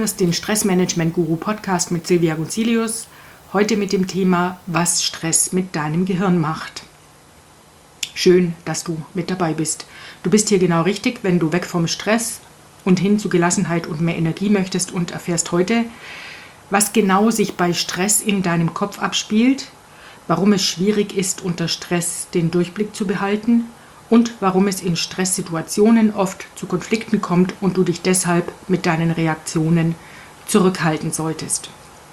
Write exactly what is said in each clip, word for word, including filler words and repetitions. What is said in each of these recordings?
hörst den Stressmanagement-Guru-Podcast mit Silvia Gonzilius. Heute mit dem Thema, was Stress mit deinem Gehirn macht. Schön, dass du mit dabei bist. Du bist hier genau richtig, wenn du weg vom Stress und hin zu Gelassenheit und mehr Energie möchtest und erfährst heute, was genau sich bei Stress in deinem Kopf abspielt, warum es schwierig ist, unter Stress den Durchblick zu behalten und warum es in Stresssituationen oft zu Konflikten kommt und du dich deshalb mit deinen Reaktionen zurückhalten solltest.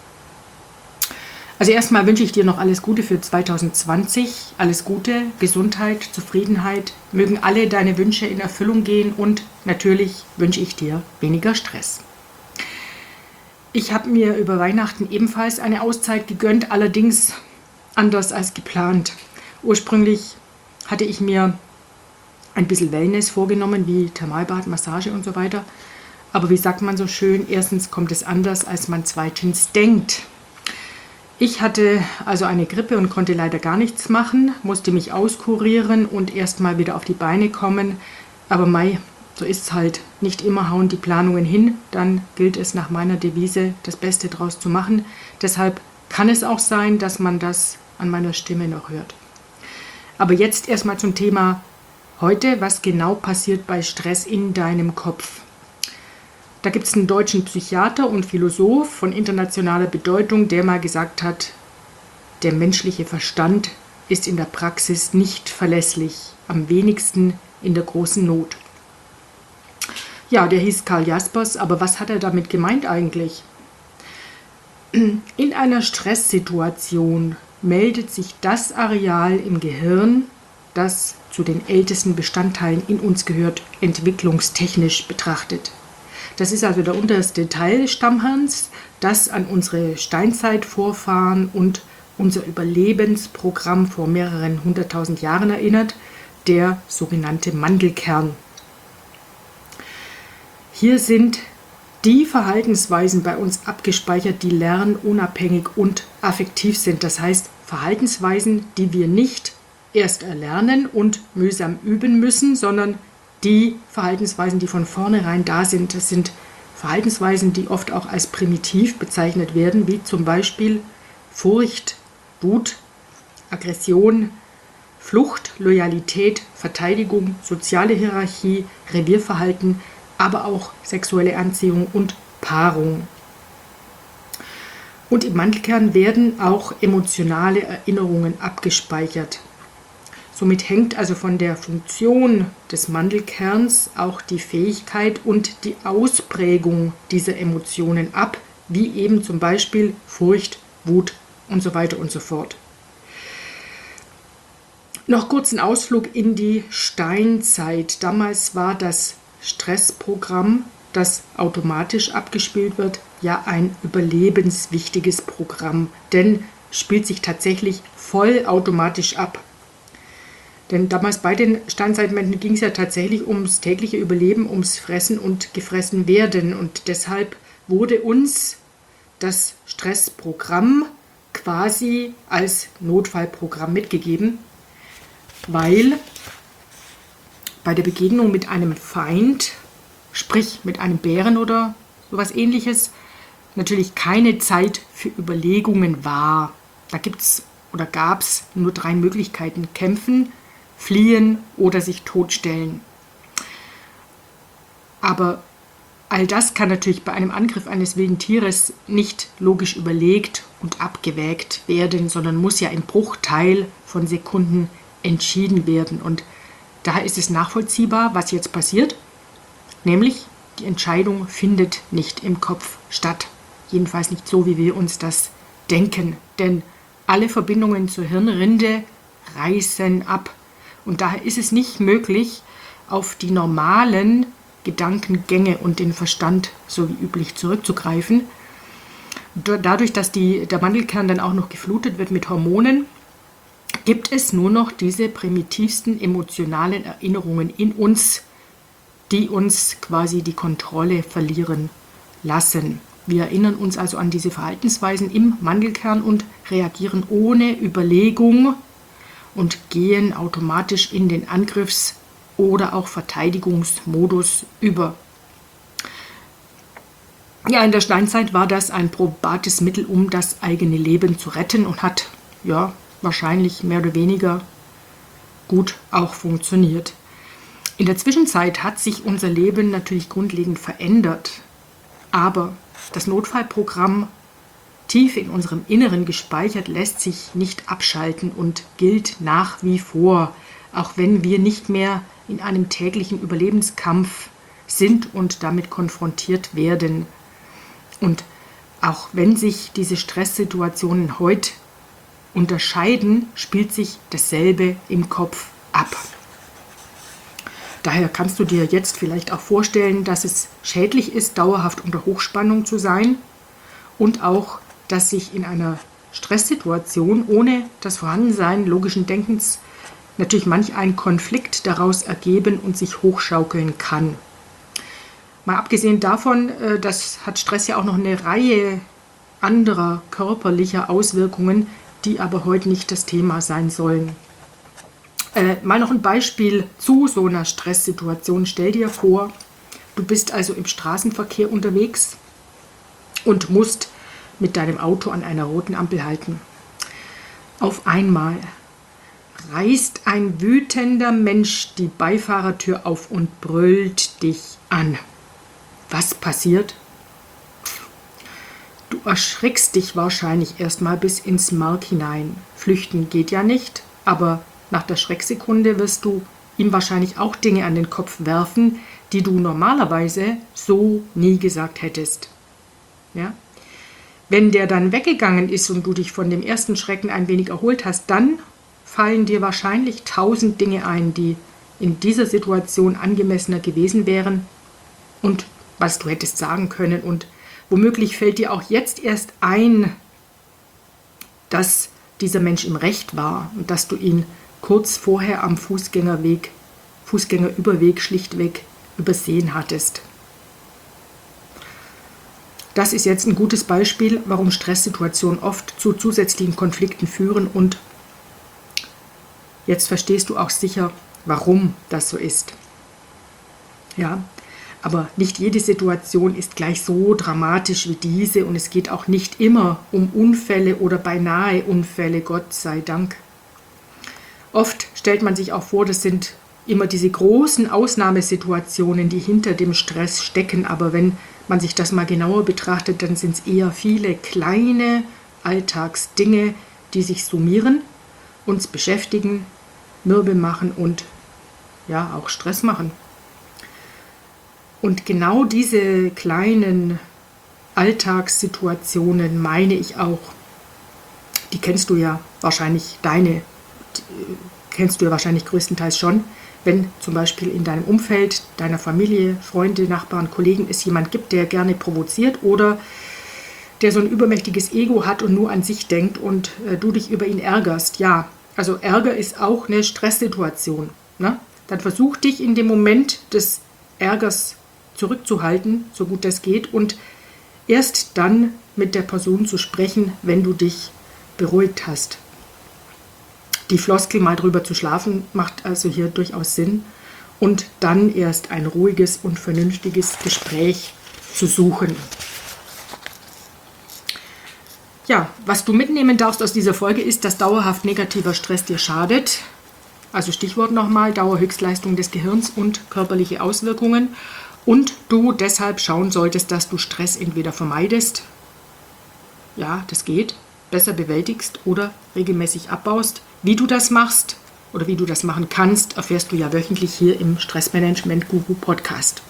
Also erstmal wünsche ich dir noch alles Gute für zwanzig zwanzig, alles Gute, Gesundheit, Zufriedenheit, mögen alle deine Wünsche in Erfüllung gehen und natürlich wünsche ich dir weniger Stress. Ich habe mir über Weihnachten ebenfalls eine Auszeit gegönnt, allerdings anders als geplant. Ursprünglich hatte ich mir ein bisschen Wellness vorgenommen, wie Thermalbad, Massage und so weiter. Aber wie sagt man so schön, erstens kommt es anders, als man zweitens denkt. Ich hatte also eine Grippe und konnte leider gar nichts machen, musste mich auskurieren und erst mal wieder auf die Beine kommen. Aber mei, so ist es halt. Nicht immer hauen die Planungen hin, dann gilt es nach meiner Devise, das Beste draus zu machen. Deshalb kann es auch sein, dass man das an meiner Stimme noch hört. Aber jetzt erstmal zum Thema heute, was genau passiert bei Stress in deinem Kopf. Da gibt es einen deutschen Psychiater und Philosoph von internationaler Bedeutung, der mal gesagt hat, der menschliche Verstand ist in der Praxis nicht verlässlich, am wenigsten in der großen Not. Ja, der hieß Karl Jaspers, aber was hat er damit gemeint eigentlich? In einer Stresssituation meldet sich das Areal im Gehirn, das zu den ältesten Bestandteilen in uns gehört, entwicklungstechnisch betrachtet. Das ist also der unterste Teil des Stammhirns, das an unsere Steinzeitvorfahren und unser Überlebensprogramm vor mehreren hunderttausend Jahren erinnert, der sogenannte Mandelkern. Hier sind die Verhaltensweisen bei uns abgespeichert, die lernunabhängig und affektiv sind. Das heißt, Verhaltensweisen, die wir nicht erst erlernen und mühsam üben müssen, sondern die Verhaltensweisen, die von vornherein da sind. Das sind Verhaltensweisen, die oft auch als primitiv bezeichnet werden, wie zum Beispiel Furcht, Wut, Aggression, Flucht, Loyalität, Verteidigung, soziale Hierarchie, Revierverhalten, aber auch sexuelle Anziehung und Paarung. Und im Mandelkern werden auch emotionale Erinnerungen abgespeichert. Somit hängt also von der Funktion des Mandelkerns auch die Fähigkeit und die Ausprägung dieser Emotionen ab, wie eben zum Beispiel Furcht, Wut und so weiter und so fort. Noch kurz ein Ausflug in die Steinzeit. Damals war das Stressprogramm, das automatisch abgespielt wird, ja ein überlebenswichtiges Programm, denn spielt sich tatsächlich vollautomatisch ab. Denn damals bei den Steinzeitmenschen ging es ja tatsächlich ums tägliche Überleben, ums Fressen und gefressen werden. Und deshalb wurde uns das Stressprogramm quasi als Notfallprogramm mitgegeben, weil bei der Begegnung mit einem Feind, sprich mit einem Bären oder sowas Ähnliches, natürlich keine Zeit für Überlegungen war. Da gibt's oder gab es nur drei Möglichkeiten: kämpfen, fliehen oder sich totstellen. Aber all das kann natürlich bei einem Angriff eines wilden Tieres nicht logisch überlegt und abgewägt werden, sondern muss ja im Bruchteil von Sekunden entschieden werden. Und daher ist es nachvollziehbar, was jetzt passiert, nämlich die Entscheidung findet nicht im Kopf statt. Jedenfalls nicht so, wie wir uns das denken, denn alle Verbindungen zur Hirnrinde reißen ab. Und daher ist es nicht möglich, auf die normalen Gedankengänge und den Verstand so wie üblich zurückzugreifen. Dadurch, dass die, der Mandelkern dann auch noch geflutet wird mit Hormonen, gibt es nur noch diese primitivsten emotionalen Erinnerungen in uns, die uns quasi die Kontrolle verlieren lassen. Wir erinnern uns also an diese Verhaltensweisen im Mandelkern und reagieren ohne Überlegung und gehen automatisch in den Angriffs- oder auch Verteidigungsmodus über. Ja, in der Steinzeit war das ein probates Mittel, um das eigene Leben zu retten und hat, ja, wahrscheinlich mehr oder weniger gut auch funktioniert. In der Zwischenzeit hat sich unser Leben natürlich grundlegend verändert, aber das Notfallprogramm tief in unserem Inneren gespeichert lässt sich nicht abschalten und gilt nach wie vor, auch wenn wir nicht mehr in einem täglichen Überlebenskampf sind und damit konfrontiert werden. Und auch wenn sich diese Stresssituationen heute unterscheiden, spielt sich dasselbe im Kopf ab. Daher kannst du dir jetzt vielleicht auch vorstellen, dass es schädlich ist, dauerhaft unter Hochspannung zu sein und auch, dass sich in einer Stresssituation ohne das Vorhandensein logischen Denkens natürlich manch ein Konflikt daraus ergeben und sich hochschaukeln kann. Mal abgesehen davon, das hat Stress ja auch noch eine Reihe anderer körperlicher Auswirkungen, die aber heute nicht das Thema sein sollen. Äh, mal noch ein Beispiel zu so einer Stresssituation. Stell dir vor, du bist also im Straßenverkehr unterwegs und musst mit deinem Auto an einer roten Ampel halten. Auf einmal reißt ein wütender Mensch die Beifahrertür auf und brüllt dich an. Was passiert? Du erschrickst dich wahrscheinlich erstmal bis ins Mark hinein. Flüchten geht ja nicht, aber nach der Schrecksekunde wirst du ihm wahrscheinlich auch Dinge an den Kopf werfen, die du normalerweise so nie gesagt hättest. Ja? Wenn der dann weggegangen ist und du dich von dem ersten Schrecken ein wenig erholt hast, dann fallen dir wahrscheinlich tausend Dinge ein, die in dieser Situation angemessener gewesen wären und was du hättest sagen können. Und womöglich fällt dir auch jetzt erst ein, dass dieser Mensch im Recht war und dass du ihn kurz vorher am Fußgängerweg, Fußgängerüberweg schlichtweg übersehen hattest. Das ist jetzt ein gutes Beispiel, warum Stresssituationen oft zu zusätzlichen Konflikten führen und jetzt verstehst du auch sicher, warum das so ist. Ja, aber nicht jede Situation ist gleich so dramatisch wie diese und es geht auch nicht immer um Unfälle oder beinahe Unfälle, Gott sei Dank. Oft stellt man sich auch vor, das sind immer diese großen Ausnahmesituationen, die hinter dem Stress stecken. Aber wenn man sich das mal genauer betrachtet, dann sind es eher viele kleine Alltagsdinge, die sich summieren, uns beschäftigen, mürbe machen und ja auch Stress machen. Und genau diese kleinen Alltagssituationen meine ich auch, die kennst du ja wahrscheinlich, deine kennst du ja wahrscheinlich größtenteils schon, wenn zum Beispiel in deinem Umfeld, deiner Familie, Freunde, Nachbarn, Kollegen es jemand gibt, der gerne provoziert oder der so ein übermächtiges Ego hat und nur an sich denkt und äh, du dich über ihn ärgerst. Ja, also Ärger ist auch eine Stresssituation. Ne? Dann versuch dich in dem Moment des Ärgers zurückzuhalten, so gut das geht, und erst dann mit der Person zu sprechen, wenn du dich beruhigt hast. Die Floskel mal drüber zu schlafen, macht also hier durchaus Sinn. Und dann erst ein ruhiges und vernünftiges Gespräch zu suchen. Ja, was du mitnehmen darfst aus dieser Folge ist, dass dauerhaft negativer Stress dir schadet. Also Stichwort nochmal, Dauerhöchstleistung des Gehirns und körperliche Auswirkungen. Und du deshalb schauen solltest, dass du Stress entweder vermeidest, ja, das geht, besser bewältigst oder regelmäßig abbaust. Wie du das machst oder wie du das machen kannst, erfährst du ja wöchentlich hier im Stressmanagement-Guru Podcast.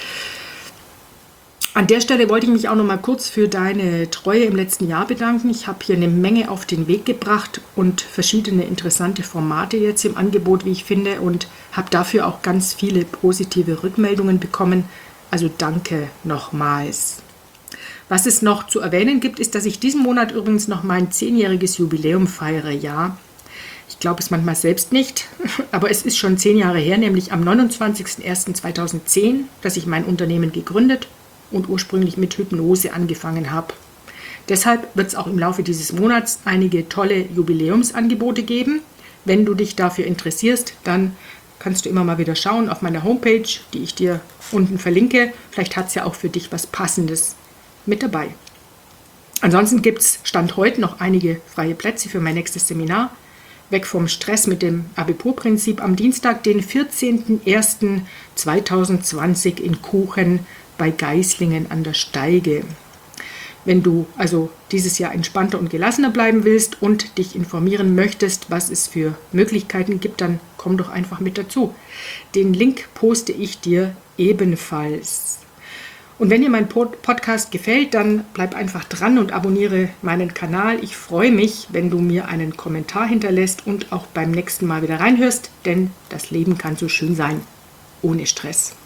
An der Stelle wollte ich mich auch noch mal kurz für deine Treue im letzten Jahr bedanken. Ich habe hier eine Menge auf den Weg gebracht und verschiedene interessante Formate jetzt im Angebot, wie ich finde, und habe dafür auch ganz viele positive Rückmeldungen bekommen. Also danke nochmals. Was es noch zu erwähnen gibt, ist, dass ich diesen Monat übrigens noch mein zehnjähriges Jubiläum feiere. Ja, ich glaube es manchmal selbst nicht, aber es ist schon zehn Jahre her, nämlich am neunundzwanzigsten ersten zweitausendzehn, dass ich mein Unternehmen gegründet und ursprünglich mit Hypnose angefangen habe. Deshalb wird es auch im Laufe dieses Monats einige tolle Jubiläumsangebote geben. Wenn du dich dafür interessierst, dann kannst du immer mal wieder schauen auf meiner Homepage, die ich dir unten verlinke. Vielleicht hat es ja auch für dich was Passendes mit dabei. Ansonsten gibt es Stand heute noch einige freie Plätze für mein nächstes Seminar. Weg vom Stress mit dem Abiturprinzip am Dienstag, den vierzehnten ersten zweitausendzwanzig in Kuchen bei Geislingen an der Steige. Wenn du also dieses Jahr entspannter und gelassener bleiben willst und dich informieren möchtest, was es für Möglichkeiten gibt, dann komm doch einfach mit dazu. Den Link poste ich dir ebenfalls. Und wenn dir mein Podcast gefällt, dann bleib einfach dran und abonniere meinen Kanal. Ich freue mich, wenn du mir einen Kommentar hinterlässt und auch beim nächsten Mal wieder reinhörst, denn das Leben kann so schön sein, ohne Stress.